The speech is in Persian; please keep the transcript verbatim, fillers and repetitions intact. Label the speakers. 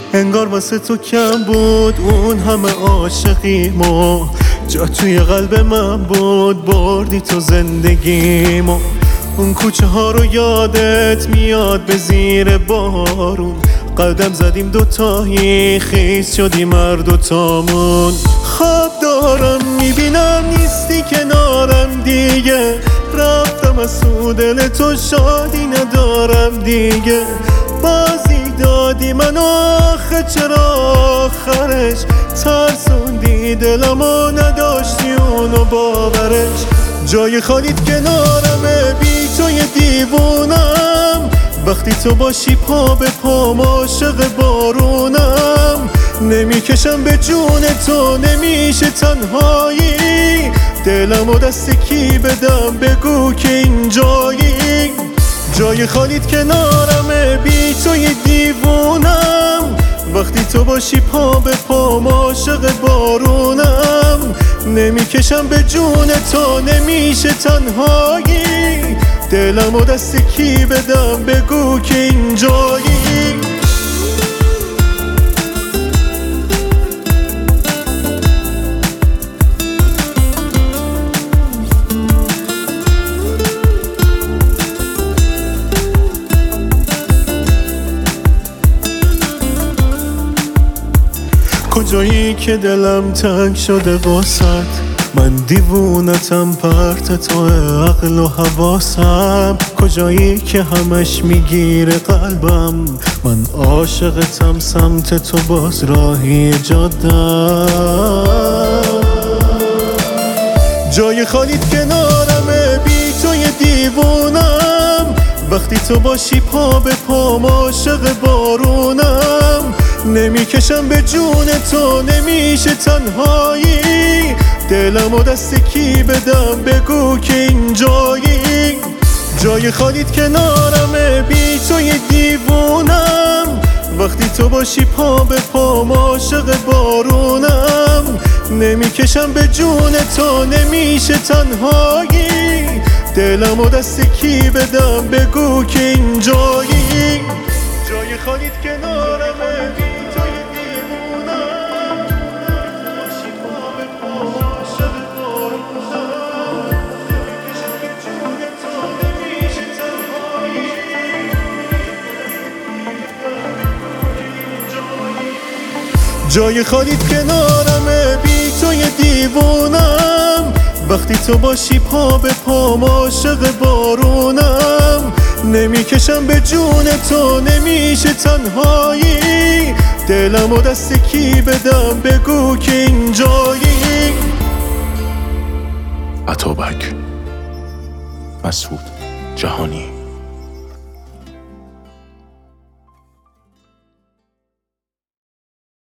Speaker 1: انگار واسه تو کم بود اون همه عاشقیمو، جا توی قلب من بود، بردی تو زندگیمو. اون کوچه ها رو یادت میاد به زیر بارون، قدم زدیم دوتایی خیس شدیم هر دوتامون. خواب دارم میبینم نیستی کنارم دیگه، رفتم از تو دل تو شادی ندارم دیگه. بازی دادی من آخه چرا آخرش ترسوندی دلمو نداشتی اونو باورش. جای خالیت کنارمه بی توی دیوونم، وقتی تو باشی پا به پام عاشق بارونم. نمیکشم به جون تو نمیشه تنهایی، دلمو دست کی بدم بگو که اینجایی. جای خالیت کنارمه بی توی دیوونم، وقتی تو باشی پا به پام عاشق بارونم. نمیکشم به جون تو نمیشه تنهایی، دلمو دست کی بدم بگو که اینجایی. کجایی که دلم تنگ شده واسط، من دیوونتم پرت تو عقل و حواسم. کجایی که همش میگیره قلبم، من عاشقتم سمت تو باز راهی جادم. جای خالیت کنارمه بی توی دیوونم، وقتی تو باشی پا به پام عاشق بارونم. نمیکشم به جون تو نمیشه تنهایی، دلمو دست کی بدم بگو که اینجایی. جای خالیت کنارمه بی توی دیوونم، وقتی تو باشی پا به پام عاشق بارونم. نمیکشم به جون تو نمیشه تنهایی، دلمو دست کی بدم بگو که اینجایی. جای خالیت کنارمه بی توی دیوونم، باشی پا به پام عاشق بارونم. نمیکشم به جون تو نمیشه تنهایی، جای خالیت کنارمه بی توی دیوونم، وقتی تو باشی پا به پام عاشق بارونم. نمیکشم به جون تو نمیشه تنهایی، دلمو دست کی بدم بگو که اینجایی.
Speaker 2: عطابک مسعود جهانی.